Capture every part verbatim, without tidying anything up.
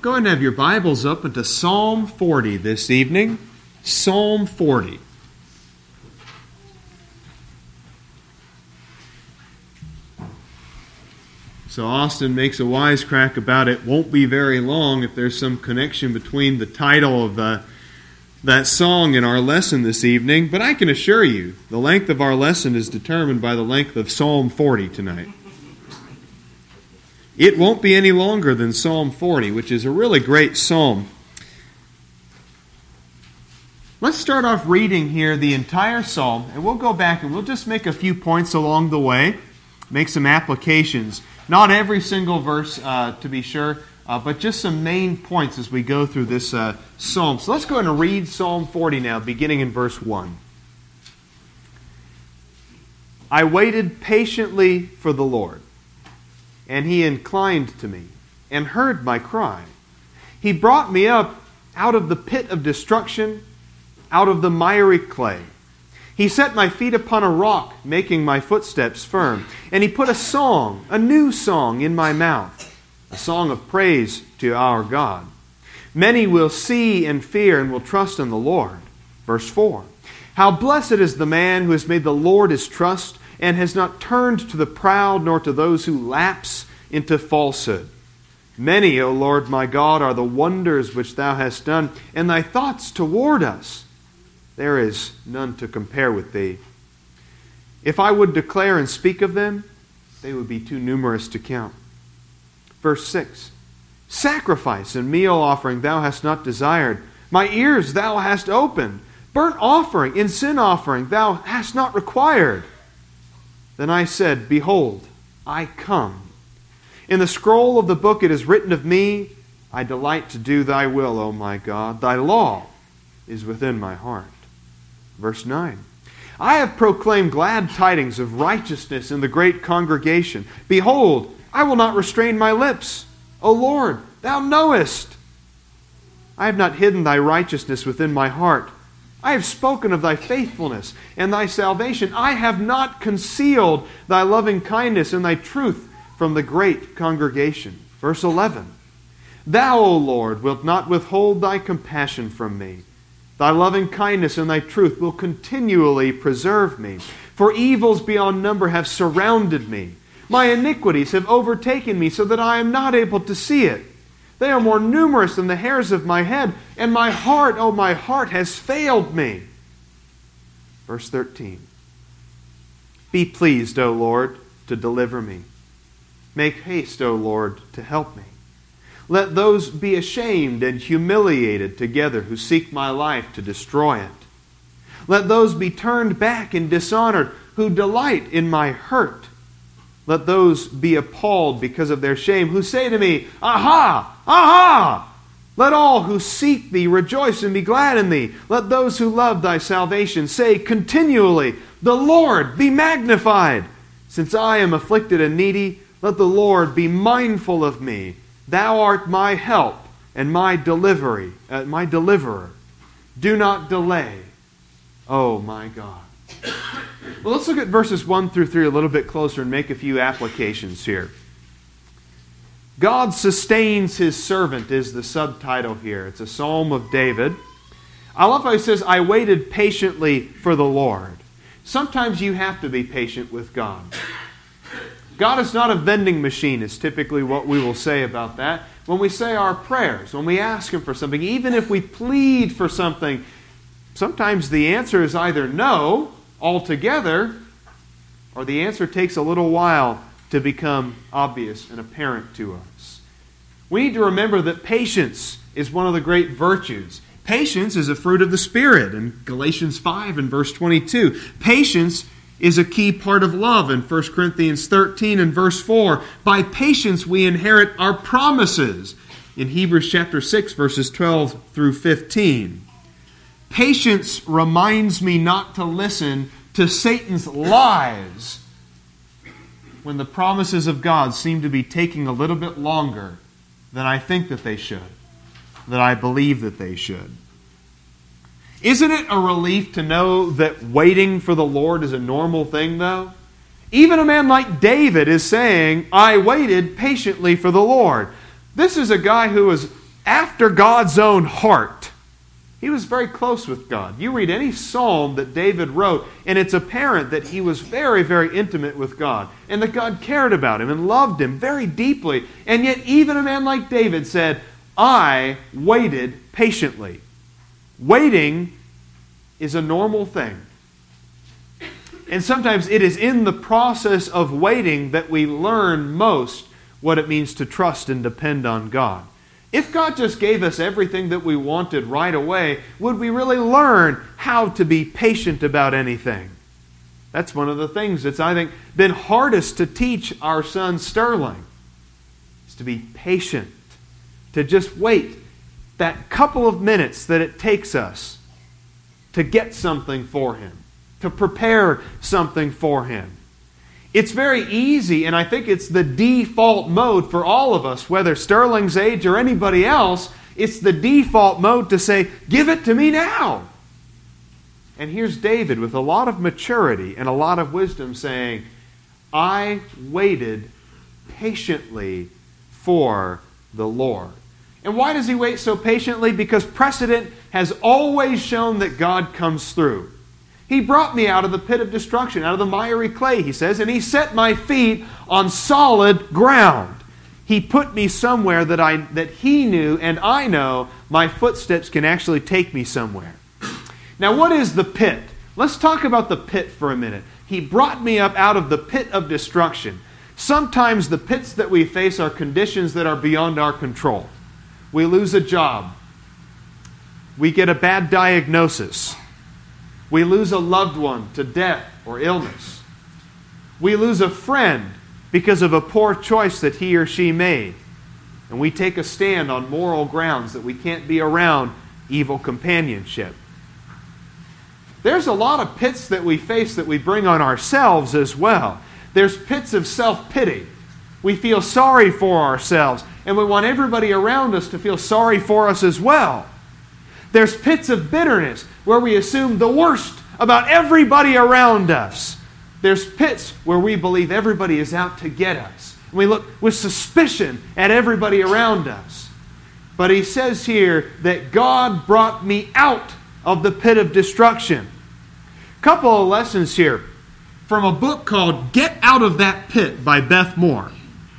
Go ahead and have your Bibles open to Psalm forty this evening. Psalm forty. So Austin makes a wisecrack about it. Won't be very long if there's some connection between the title of uh, that song and our lesson this evening. But I can assure you, the length of our lesson is determined by the length of Psalm forty tonight. It won't be any longer than Psalm forty, which is a really great psalm. Let's start off reading here the entire psalm, and we'll go back and we'll just make a few points along the way, make some applications. Not every single verse, uh, to be sure, uh, but just some main points as we go through this uh, psalm. So let's go ahead and read Psalm forty now, beginning in verse one. I waited patiently for the Lord, and He inclined to me and heard my cry. He brought me up out of the pit of destruction, out of the miry clay. He set my feet upon a rock, making my footsteps firm. And He put a song, a new song, in my mouth, a song of praise to our God. Many will see and fear and will trust in the Lord. Verse four. How blessed is the man who has made the Lord his trust, and has not turned to the proud, nor to those who lapse into falsehood. Many, O Lord my God, are the wonders which Thou hast done, and Thy thoughts toward us. There is none to compare with Thee. If I would declare and speak of them, they would be too numerous to count. Verse six. Sacrifice and meal offering Thou hast not desired. My ears Thou hast opened. Burnt offering and sin offering Thou hast not required. Then I said, Behold, I come. In the scroll of the book it is written of me, I delight to do Thy will, O my God. Thy law is within my heart. Verse nine. I have proclaimed glad tidings of righteousness in the great congregation. Behold, I will not restrain my lips. O Lord, Thou knowest. I have not hidden Thy righteousness within my heart. I have spoken of Thy faithfulness and Thy salvation. I have not concealed Thy loving kindness and Thy truth from the great congregation. Verse eleven. Thou, O Lord, wilt not withhold Thy compassion from me. Thy loving kindness and Thy truth will continually preserve me. For evils beyond number have surrounded me. My iniquities have overtaken me so that I am not able to see it. They are more numerous than the hairs of my head, and my heart, oh my heart, has failed me. Verse thirteen. Be pleased, O Lord, to deliver me. Make haste, O Lord, to help me. Let those be ashamed and humiliated together who seek my life to destroy it. Let those be turned back and dishonored who delight in my hurt. Let those be appalled because of their shame who say to me, Aha! Aha! Let all who seek Thee rejoice and be glad in Thee. Let those who love Thy salvation say continually, The Lord be magnified. Since I am afflicted and needy, let the Lord be mindful of me. Thou art my help and my delivery, uh, my deliverer. Do not delay, oh my God. Well, let's look at verses one through three a little bit closer and make a few applications here. God sustains His servant is the subtitle here. It's a psalm of David. I love how he says, I waited patiently for the Lord. Sometimes you have to be patient with God. God is not a vending machine, is typically what we will say about that. When we say our prayers, when we ask Him for something, even if we plead for something, sometimes the answer is either no, altogether, or the answer takes a little while to become obvious and apparent to us. We need to remember that patience is one of the great virtues. Patience is a fruit of the Spirit in Galatians five and verse twenty-two. Patience is a key part of love in First Corinthians thirteen and verse four. By patience we inherit our promises in Hebrews chapter six verses twelve through fifteen. Patience reminds me not to listen to Satan's lies when the promises of God seem to be taking a little bit longer than I think that they should, that I believe that they should. Isn't it a relief to know that waiting for the Lord is a normal thing, though? Even a man like David is saying, I waited patiently for the Lord. This is a guy who was after God's own heart. He was very close with God. You read any psalm that David wrote, and it's apparent that he was very, very intimate with God, and that God cared about him and loved him very deeply. And yet even a man like David said, I waited patiently. Waiting is a normal thing. And sometimes it is in the process of waiting that we learn most what it means to trust and depend on God. If God just gave us everything that we wanted right away, would we really learn how to be patient about anything? That's one of the things that's, I think, been hardest to teach our son Sterling, is to be patient, to just wait that couple of minutes that it takes us to get something for him, to prepare something for him. It's very easy, and I think it's the default mode for all of us, whether Sterling's age or anybody else, it's the default mode to say, give it to me now. And here's David with a lot of maturity and a lot of wisdom saying, I waited patiently for the Lord. And why does he wait so patiently? Because precedent has always shown that God comes through. He brought me out of the pit of destruction, out of the miry clay, he says, and He set my feet on solid ground. He put me somewhere that I that He knew, and I know my footsteps can actually take me somewhere. Now, what is the pit? Let's talk about the pit for a minute. He brought me up out of the pit of destruction. Sometimes the pits that we face are conditions that are beyond our control. We lose a job. We get a bad diagnosis. We lose a loved one to death or illness. We lose a friend because of a poor choice that he or she made. And we take a stand on moral grounds that we can't be around evil companionship. There's a lot of pits that we face that we bring on ourselves as well. There's pits of self-pity. We feel sorry for ourselves, and we want everybody around us to feel sorry for us as well. There's pits of bitterness where we assume the worst about everybody around us. There's pits where we believe everybody is out to get us. And we look with suspicion at everybody around us. But he says here that God brought me out of the pit of destruction. A couple of lessons here from a book called Get Out of That Pit by Beth Moore.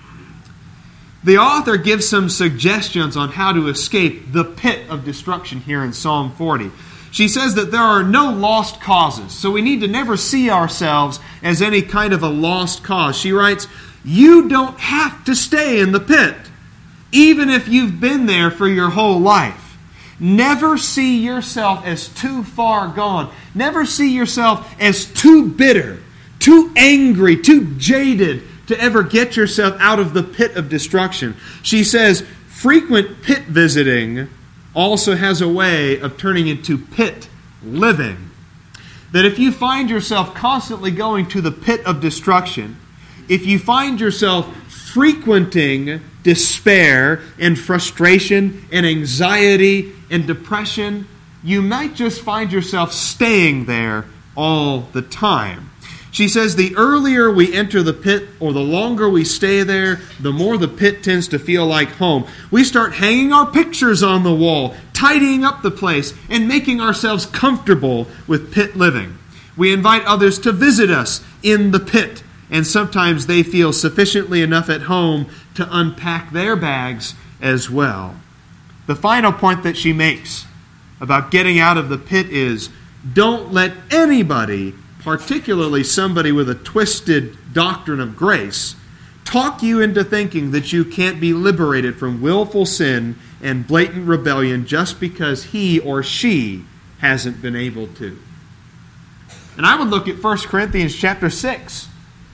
The author gives some suggestions on how to escape the pit of destruction here in Psalm forty. She says that there are no lost causes, so we need to never see ourselves as any kind of a lost cause. She writes, you don't have to stay in the pit, even if you've been there for your whole life. Never see yourself as too far gone. Never see yourself as too bitter, too angry, too jaded to ever get yourself out of the pit of destruction. She says, frequent pit visiting also has a way of turning into pit living. That if you find yourself constantly going to the pit of destruction, if you find yourself frequenting despair and frustration and anxiety and depression, you might just find yourself staying there all the time. She says the earlier we enter the pit or the longer we stay there, the more the pit tends to feel like home. We start hanging our pictures on the wall, tidying up the place, and making ourselves comfortable with pit living. We invite others to visit us in the pit, and sometimes they feel sufficiently enough at home to unpack their bags as well. The final point that she makes about getting out of the pit is, don't let anybody, particularly somebody with a twisted doctrine of grace, talk you into thinking that you can't be liberated from willful sin and blatant rebellion just because he or she hasn't been able to. And I would look at First Corinthians chapter six,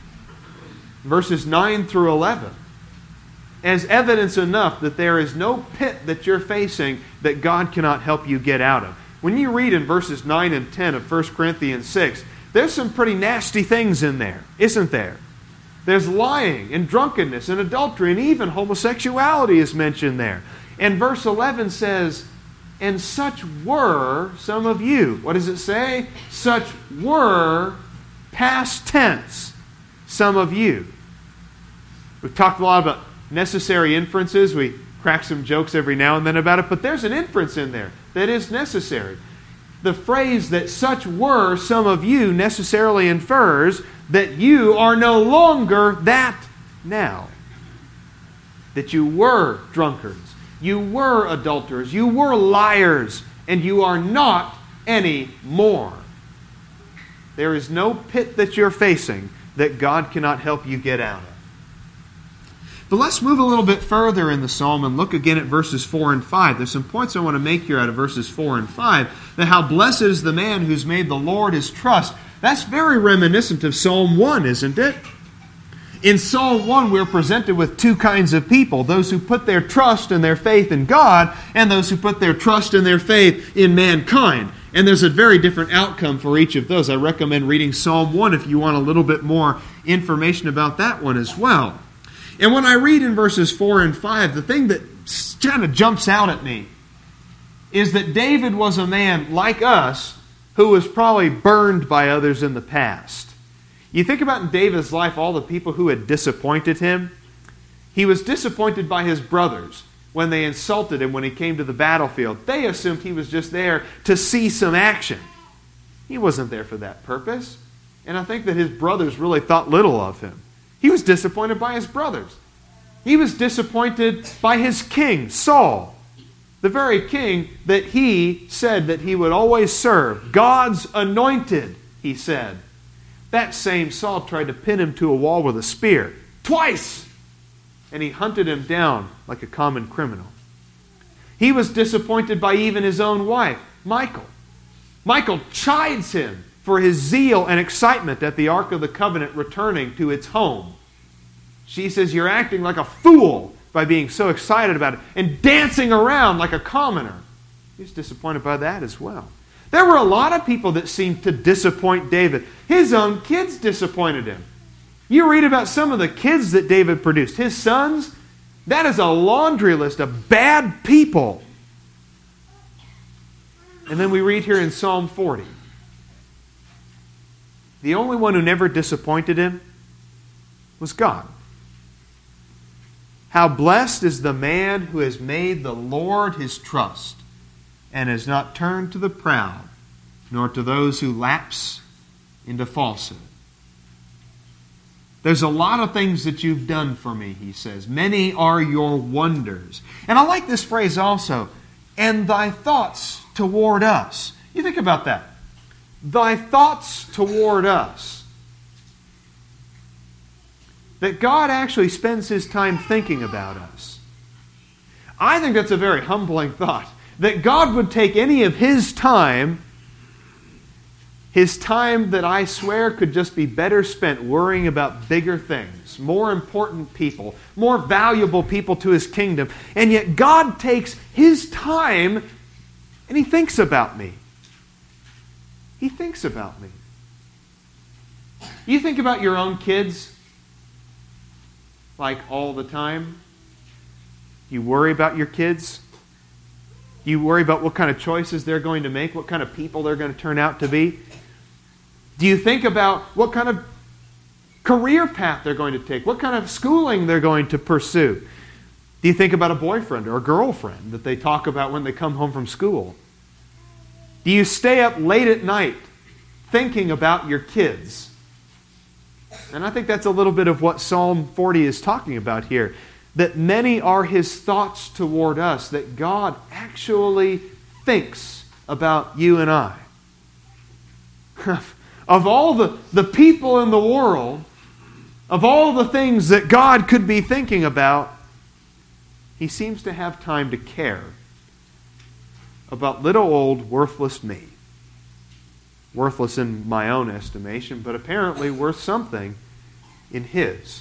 verses nine through eleven, as evidence enough that there is no pit that you're facing that God cannot help you get out of. When you read in verses nine and ten of First Corinthians six, there's some pretty nasty things in there, isn't there? There's lying and drunkenness and adultery, and even homosexuality is mentioned there. And verse eleven says, and such were some of you. What does it say? Such were, past tense, some of you. We've talked a lot about necessary inferences. We crack some jokes every now and then about it, but there's an inference in there that is necessary. The phrase that such were some of you necessarily infers that you are no longer that now. That you were drunkards, you were adulterers, you were liars, and you are not any more. There is no pit that you're facing that God cannot help you get out of. But let's move a little bit further in the psalm and look again at verses four and five. There's some points I want to make here out of verses four and five. That how blessed is the man who's made the Lord his trust. That's very reminiscent of Psalm one, isn't it? In Psalm one, we're presented with two kinds of people. Those who put their trust and their faith in God, and those who put their trust and their faith in mankind. And there's a very different outcome for each of those. I recommend reading Psalm one if you want a little bit more information about that one as well. And when I read in verses four and five, the thing that kind of jumps out at me is that David was a man like us who was probably burned by others in the past. You think about in David's life all the people who had disappointed him. He was disappointed by his brothers when they insulted him when he came to the battlefield. They assumed he was just there to see some action. He wasn't there for that purpose. And I think that his brothers really thought little of him. He was disappointed by his brothers. He was disappointed by his king, Saul, the very king that he said that he would always serve. God's anointed, he said. That same Saul tried to pin him to a wall with a spear twice, and he hunted him down like a common criminal. He was disappointed by even his own wife, Michal. Michal chides him for his zeal and excitement at the Ark of the Covenant returning to its home. She says, you're acting like a fool by being so excited about it and dancing around like a commoner. He was disappointed by that as well. There were a lot of people that seemed to disappoint David. His own kids disappointed him. You read about some of the kids that David produced. His sons, that is a laundry list of bad people. And then we read here in Psalm forty. The only one who never disappointed him was God. How blessed is the man who has made the Lord his trust and has not turned to the proud, nor to those who lapse into falsehood. There's a lot of things that you've done for me, he says. Many are your wonders. And I like this phrase also, and thy thoughts toward us. You think about that. Thy thoughts toward us. That God actually spends His time thinking about us. I think that's a very humbling thought. That God would take any of His time, His time that I swear could just be better spent worrying about bigger things, more important people, more valuable people to His kingdom. And yet God takes His time and He thinks about me. He thinks about me. You think about your own kids like all the time? You worry about your kids? You worry about what kind of choices they're going to make, what kind of people they're going to turn out to be? Do you think about what kind of career path they're going to take, what kind of schooling they're going to pursue? Do you think about a boyfriend or a girlfriend that they talk about when they come home from school? Do you stay up late at night thinking about your kids? And I think that's a little bit of what Psalm forty is talking about here. That many are His thoughts toward us, that God actually thinks about you and I. Of all the, the people in the world, of all the things that God could be thinking about, He seems to have time to care about little old worthless me. Worthless in my own estimation, but apparently worth something in His.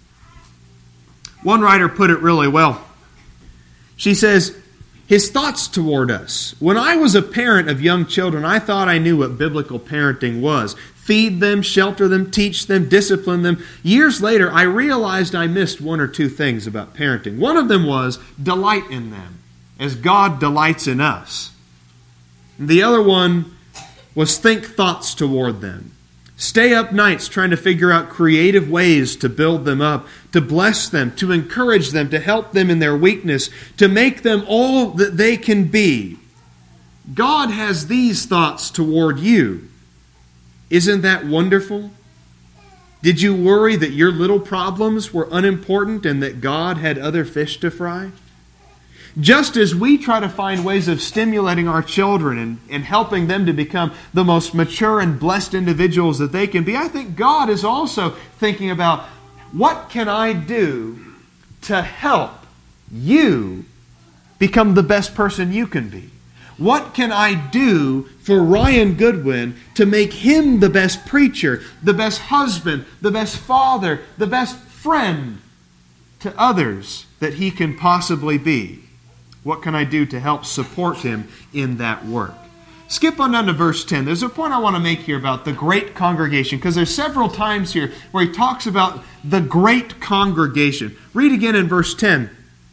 One writer put it really well. She says, His thoughts toward us. When I was a parent of young children, I thought I knew what biblical parenting was. Feed them, shelter them, teach them, discipline them. Years later, I realized I missed one or two things about parenting. One of them was delight in them, as God delights in us. And the other one was think thoughts toward them. Stay up nights trying to figure out creative ways to build them up, to bless them, to encourage them, to help them in their weakness, to make them all that they can be. God has these thoughts toward you. Isn't that wonderful? Did you worry that your little problems were unimportant and that God had other fish to fry? Just as we try to find ways of stimulating our children and, and helping them to become the most mature and blessed individuals that they can be, I think God is also thinking about, what can I do to help you become the best person you can be? What can I do for Ryan Goodwin to make him the best preacher, the best husband, the best father, the best friend to others that he can possibly be? What can I do to help support him in that work? Skip on down to verse ten. There's a point I want to make here about the great congregation, because there's several times here where he talks about the great congregation. Read again in verse ten.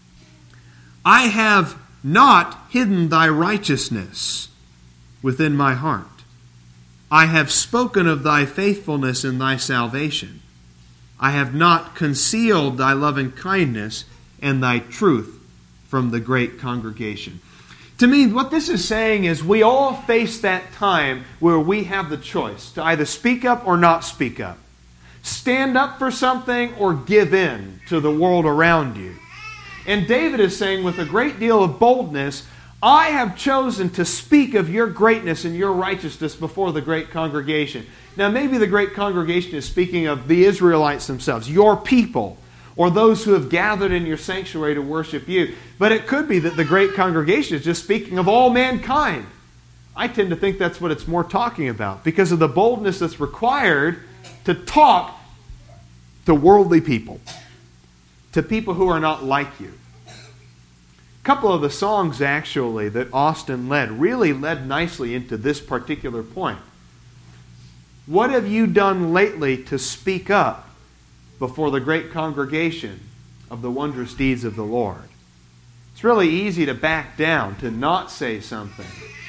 I have not hidden thy righteousness within my heart. I have spoken of thy faithfulness and thy salvation. I have not concealed thy loving kindness and thy truth from the great congregation. To me, what this is saying is we all face that time where we have the choice to either speak up or not speak up. Stand up for something or give in to the world around you. And David is saying with a great deal of boldness, I have chosen to speak of your greatness and your righteousness before the great congregation. Now, maybe the great congregation is speaking of the Israelites themselves, your people, or those who have gathered in your sanctuary to worship you. But it could be that the great congregation is just speaking of all mankind. I tend to think that's what it's more talking about, because of the boldness that's required to talk to worldly people, to people who are not like you. A couple of the songs, actually, that Austin led really led nicely into this particular point. What have you done lately to speak up before the great congregation of the wondrous deeds of the Lord? It's really easy to back down, to not say something.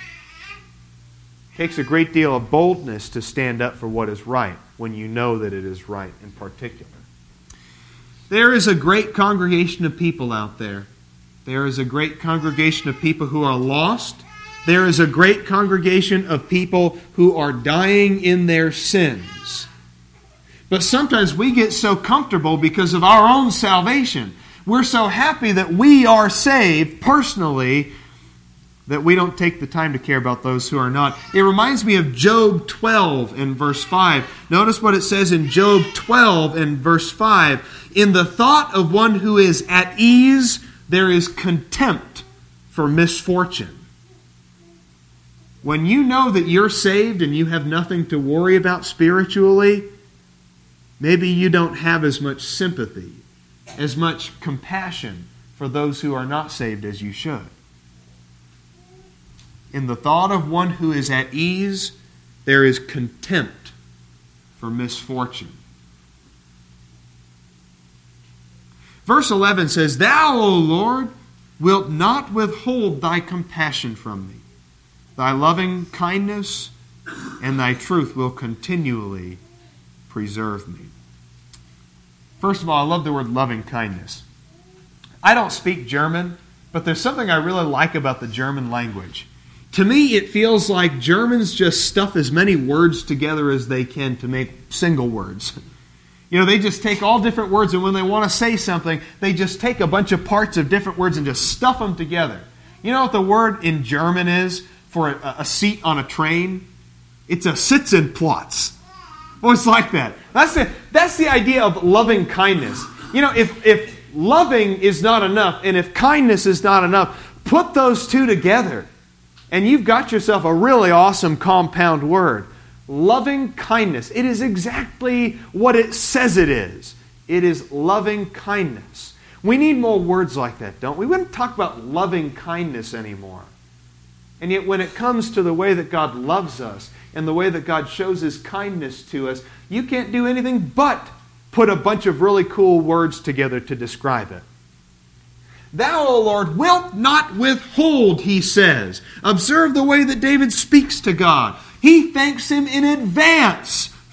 It takes a great deal of boldness to stand up for what is right when you know that it is right in particular. There is a great congregation of people out there. There is a great congregation of people who are lost. There is a great congregation of people who are dying in their sins. But sometimes we get so comfortable because of our own salvation. We're so happy that we are saved personally that we don't take the time to care about those who are not. It reminds me of Job twelve in verse five. Notice what it says in Job twelve in verse five. In the thought of one who is at ease, there is contempt for misfortune. When you know that you're saved and you have nothing to worry about spiritually, maybe you don't have as much sympathy, as much compassion for those who are not saved as you should. In the thought of one who is at ease, there is contempt for misfortune. Verse eleven says, Thou, O Lord, wilt not withhold thy compassion from me. Thy loving kindness and thy truth will continually preserve me. First of all, I love the word loving kindness. I don't speak German, but there's something I really like about the German language. To me, it feels like Germans just stuff as many words together as they can to make single words. You know, they just take all different words, and when they want to say something, they just take a bunch of parts of different words and just stuff them together. You know what the word in German is for a, a seat on a train? It's a Sitzenplatz. Well, it's like that. That's the, that's the idea of loving kindness. You know, if, if loving is not enough, and if kindness is not enough, put those two together, and you've got yourself a really awesome compound word. Loving kindness. It is exactly what it says it is. It is loving kindness. We need more words like that, don't we? We wouldn't talk about loving kindness anymore. And yet when it comes to the way that God loves us and the way that God shows His kindness to us, you can't do anything but put a bunch of really cool words together to describe it. Thou, O Lord, wilt not withhold, he says. Observe the way that David speaks to God. He thanks Him in advance for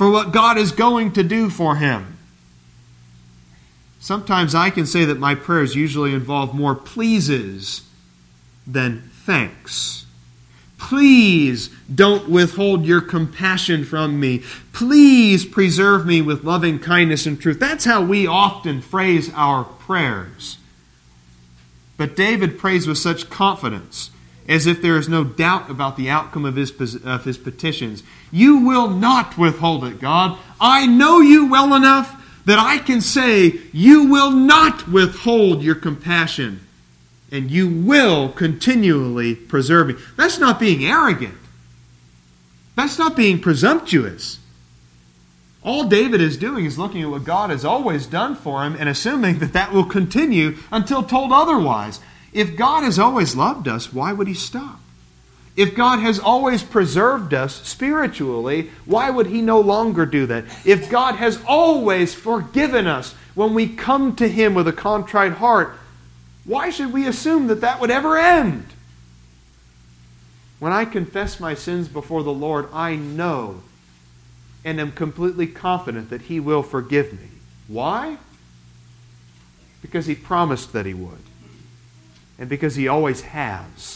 for what God is going to do for him. Sometimes I can say that my prayers usually involve more pleases than thanks. Please don't withhold your compassion from me. Please preserve me with loving kindness and truth. That's how we often phrase our prayers. But David prays with such confidence, as if there is no doubt about the outcome of his, of his petitions. You will not withhold it, God. I know you well enough that I can say you will not withhold your compassion, and you will continually preserve me. That's not being arrogant. That's not being presumptuous. All David is doing is looking at what God has always done for him and assuming that that will continue until told otherwise. If God has always loved us, why would he stop? If God has always preserved us spiritually, why would he no longer do that? If God has always forgiven us when we come to him with a contrite heart, why should we assume that that would ever end? When I confess my sins before the Lord, I know and am completely confident that he will forgive me. Why? Because he promised that he would. And because he always has.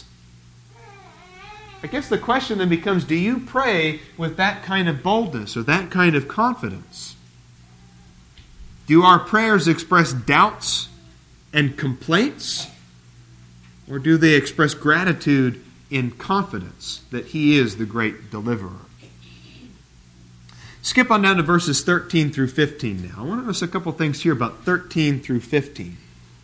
I guess the question then becomes, do you pray with that kind of boldness or that kind of confidence? Do our prayers express doubts and complaints? Or do they express gratitude in confidence that he is the great deliverer? Skip on down to verses thirteen through fifteen now. I want to notice a couple things here about thirteen through fifteen.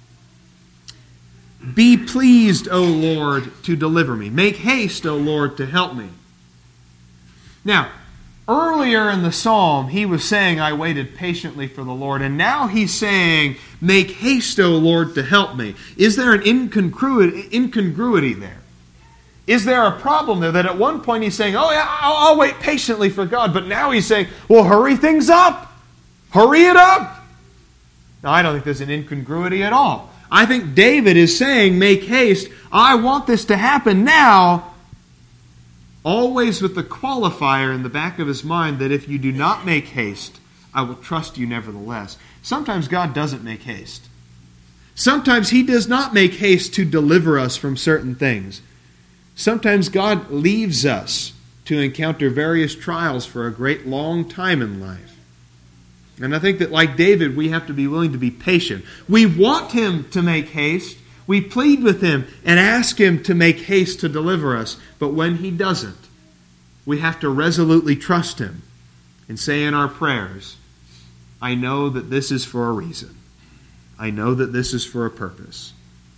Be pleased, O Lord, to deliver me. Make haste, O Lord, to help me. Now, earlier in the psalm, he was saying, I waited patiently for the Lord. And now he's saying, make haste, O Lord, to help me. Is there an incongruity, incongruity there? Is there a problem there that at one point he's saying, oh yeah, I'll, I'll wait patiently for God. But now he's saying, well, hurry things up. Hurry it up. Now, I don't think there's an incongruity at all. I think David is saying, make haste. I want this to happen now. Always with the qualifier in the back of his mind that if you do not make haste, I will trust you nevertheless. Sometimes God doesn't make haste. Sometimes he does not make haste to deliver us from certain things. Sometimes God leaves us to encounter various trials for a great long time in life. And I think that like David, we have to be willing to be patient. We want him to make haste. We plead with him and ask him to make haste to deliver us. But when he doesn't, we have to resolutely trust him and say in our prayers, I know that this is for a reason. I know that this is for a purpose.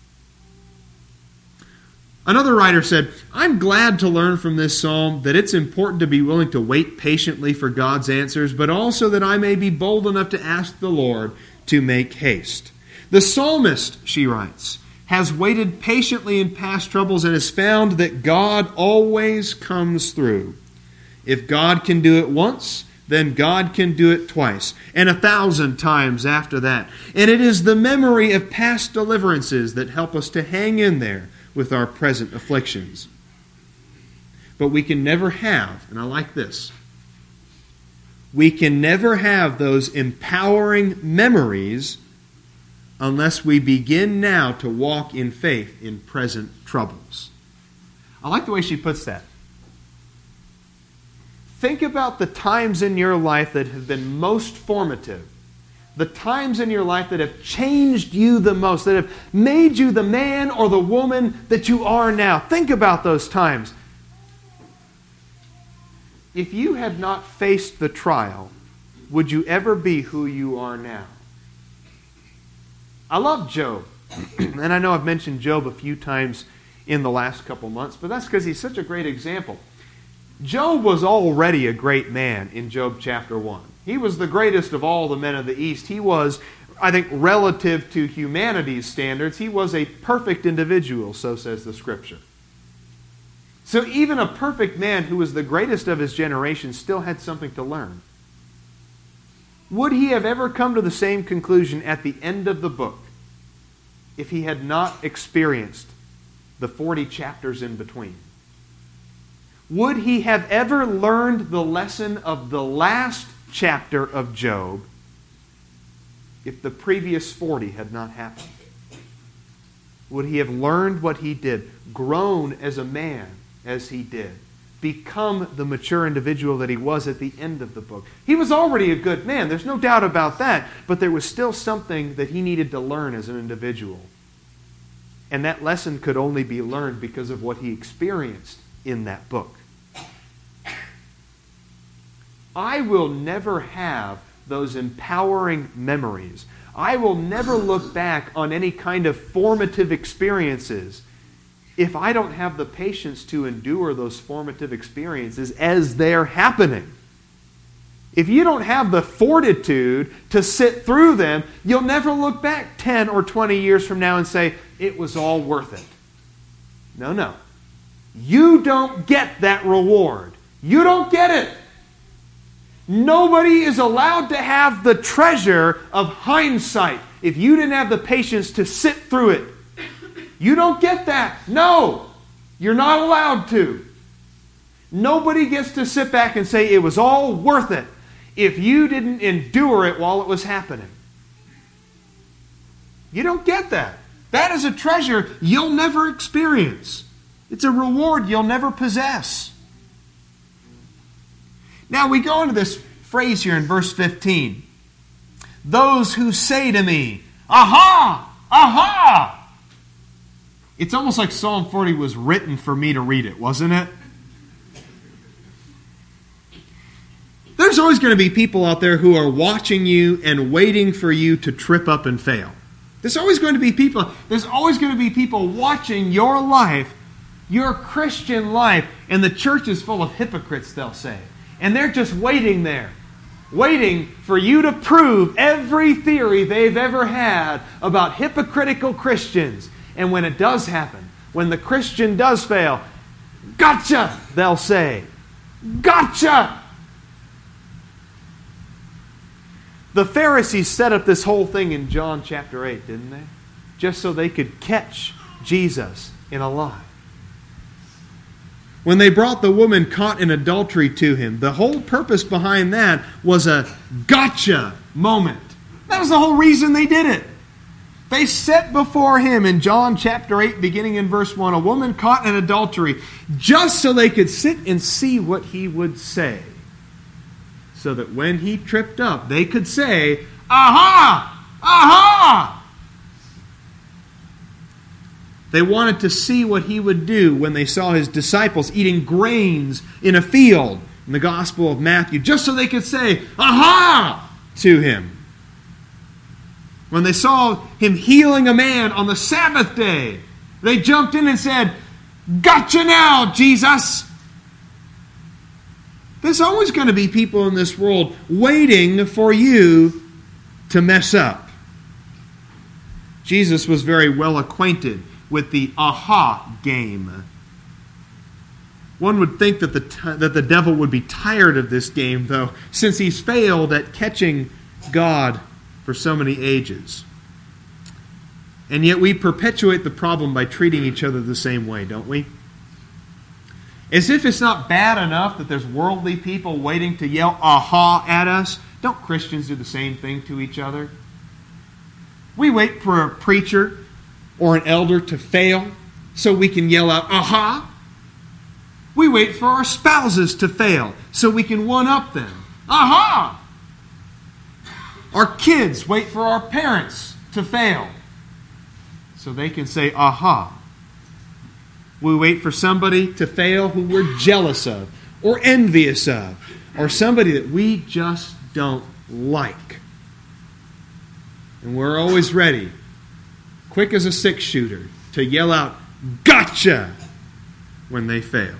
Another writer said, I'm glad to learn from this psalm that it's important to be willing to wait patiently for God's answers, but also that I may be bold enough to ask the Lord to make haste. The psalmist, she writes, has waited patiently in past troubles and has found that God always comes through. If God can do it once, then God can do it twice, and a thousand times after that. And it is the memory of past deliverances that help us to hang in there with our present afflictions. But we can never have, and I like this, we can never have those empowering memories unless we begin now to walk in faith in present troubles. I like the way she puts that. Think about the times in your life that have been most formative. The times in your life that have changed you the most, that have made you the man or the woman that you are now. Think about those times. If you had not faced the trial, would you ever be who you are now? I love Job. And I know I've mentioned Job a few times in the last couple months, but that's because he's such a great example. Job was already a great man in Job chapter one. He was the greatest of all the men of the East. He was, I think, relative to humanity's standards, he was a perfect individual, so says the Scripture. So even a perfect man who was the greatest of his generation still had something to learn. Would he have ever come to the same conclusion at the end of the book if he had not experienced the forty chapters in between? Would he have ever learned the lesson of the last chapter of Job if the previous forty had not happened? Would he have learned what he did, grown as a man as he did, become the mature individual that he was at the end of the book? He was already a good man, there's no doubt about that, but there was still something that he needed to learn as an individual. And that lesson could only be learned because of what he experienced in that book. I will never have those empowering memories. I will never look back on any kind of formative experiences if I don't have the patience to endure those formative experiences as they're happening. If you don't have the fortitude to sit through them, you'll never look back ten or twenty years from now and say, it was all worth it. No, no. You don't get that reward. You don't get it. Nobody is allowed to have the treasure of hindsight if you didn't have the patience to sit through it. You don't get that. No, you're not allowed to. Nobody gets to sit back and say it was all worth it if you didn't endure it while it was happening. You don't get that. That is a treasure you'll never experience. It's a reward you'll never possess. Now we go into this phrase here in verse fifteen. Those who say to me, aha, aha. It's almost like Psalm forty was written for me to read it, wasn't it? There's always going to be people out there who are watching you and waiting for you to trip up and fail. There's always going to be people, there's always going to be people watching your life, your Christian life, and the church is full of hypocrites, they'll say. And they're just waiting there, waiting for you to prove every theory they've ever had about hypocritical Christians. And when it does happen, when the Christian does fail, gotcha, they'll say. Gotcha! The Pharisees set up this whole thing in John chapter eight, didn't they? Just so they could catch Jesus in a lie. When they brought the woman caught in adultery to him, the whole purpose behind that was a gotcha moment. That was the whole reason they did it. They set before him in John chapter eight, beginning in verse one, a woman caught in adultery, just so they could sit and see what he would say. So that when he tripped up, they could say, aha! Aha! They wanted to see what he would do when they saw his disciples eating grains in a field in the Gospel of Matthew, just so they could say, aha! to him. When they saw him healing a man on the Sabbath day, they jumped in and said, gotcha now, Jesus! There's always going to be people in this world waiting for you to mess up. Jesus was very well acquainted with the aha game. One would think that the t- that the devil would be tired of this game, though, since he's failed at catching God for so many ages. And yet we perpetuate the problem by treating each other the same way, don't we? As if it's not bad enough that there's worldly people waiting to yell aha at us. Don't Christians do the same thing to each other? We wait for a preacher or an elder to fail so we can yell out aha. We wait for our spouses to fail so we can one-up them. Aha! Our kids wait for our parents to fail so they can say aha. We wait for somebody to fail who we're jealous of or envious of, or somebody that we just don't like. And we're always ready, quick as a six-shooter, to yell out, gotcha, when they fail.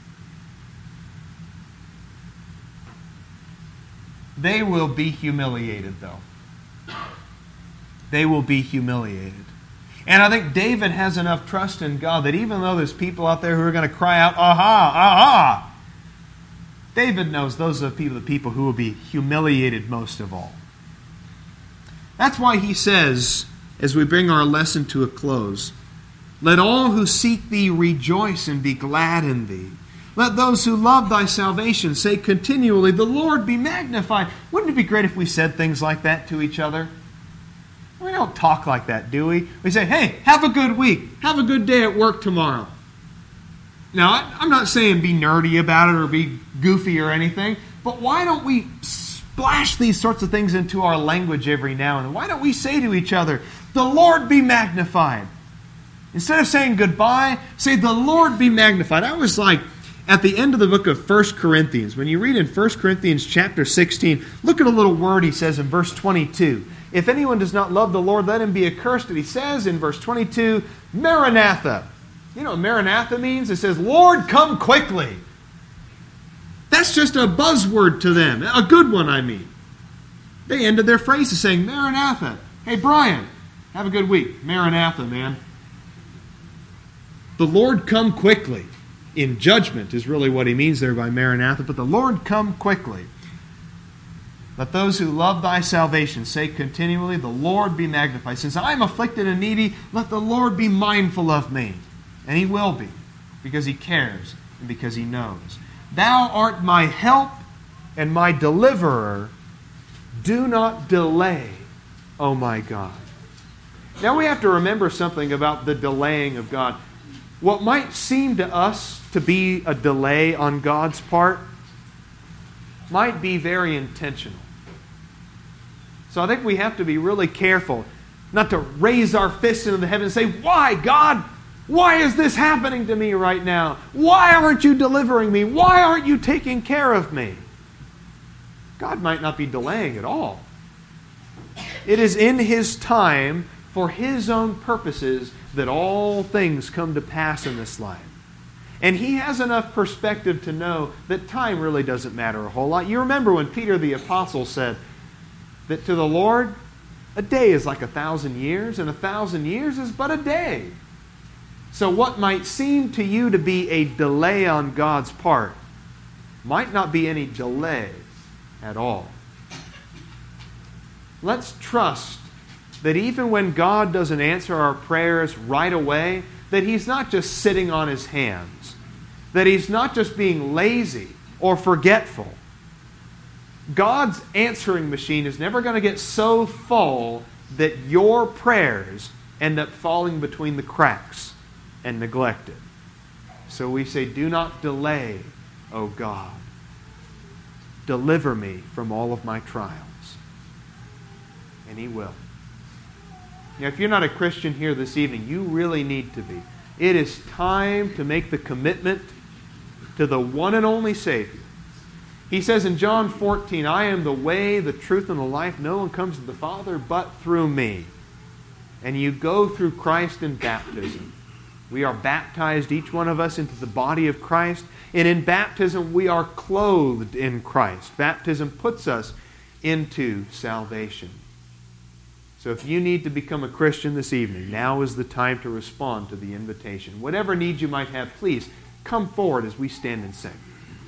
They will be humiliated, though. They will be humiliated. And I think David has enough trust in God that even though there's people out there who are going to cry out, aha, aha, David knows those are the people, the people who will be humiliated most of all. That's why he says, as we bring our lesson to a close, let all who seek thee rejoice and be glad in thee. Let those who love thy salvation say continually, the Lord be magnified. Wouldn't it be great if we said things like that to each other? We don't talk like that, do we? We say, hey, have a good week. Have a good day at work tomorrow. Now, I'm not saying be nerdy about it or be goofy or anything, but why don't we splash these sorts of things into our language every now and then? Why don't we say to each other, the Lord be magnified? Instead of saying goodbye, say the Lord be magnified. I was like, at the end of the book of First Corinthians, when you read in First Corinthians chapter sixteen, look at a little word he says in verse twenty-two. If anyone does not love the Lord, let him be accursed. And he says in verse twenty-two, Maranatha. You know what Maranatha means? It says, Lord, come quickly. That's just a buzzword to them. A good one, I mean. They ended their phrases saying, Maranatha. Hey, Brian, have a good week. Maranatha, man. The Lord come quickly. In judgment is really what he means there by Maranatha. But the Lord come quickly. Let those who love thy salvation say continually, the Lord be magnified. Since I am afflicted and needy, let the Lord be mindful of me. And he will be, because he cares and because he knows. Thou art my help and my deliverer. Do not delay, O my God. Now we have to remember something about the delaying of God. What might seem to us to be a delay on God's part might be very intentional. So I think we have to be really careful not to raise our fists into the heavens and say, why, God? Why is this happening to me right now? Why aren't you delivering me? Why aren't you taking care of me? God might not be delaying at all. It is in His time, for His own purposes, that all things come to pass in this life. And He has enough perspective to know that time really doesn't matter a whole lot. You remember when Peter the Apostle said that to the Lord, a day is like a thousand years, and a thousand years is but a day. So what might seem to you to be a delay on God's part might not be any delay at all. Let's trust that even when God doesn't answer our prayers right away, that He's not just sitting on His hands, that He's not just being lazy or forgetful. God's answering machine is never going to get so full that your prayers end up falling between the cracks and neglected. So we say, do not delay, O God. Deliver me from all of my trials. And He will. Now, if you're not a Christian here this evening, you really need to be. It is time to make the commitment to the one and only Savior. He says in John fourteen, I am the way, the truth, and the life. No one comes to the Father but through me. And you go through Christ in baptism. We are baptized, each one of us, into the body of Christ. And in baptism, we are clothed in Christ. Baptism puts us into salvation. So if you need to become a Christian this evening, now is the time to respond to the invitation. Whatever needs you might have, please come forward as we stand and sing.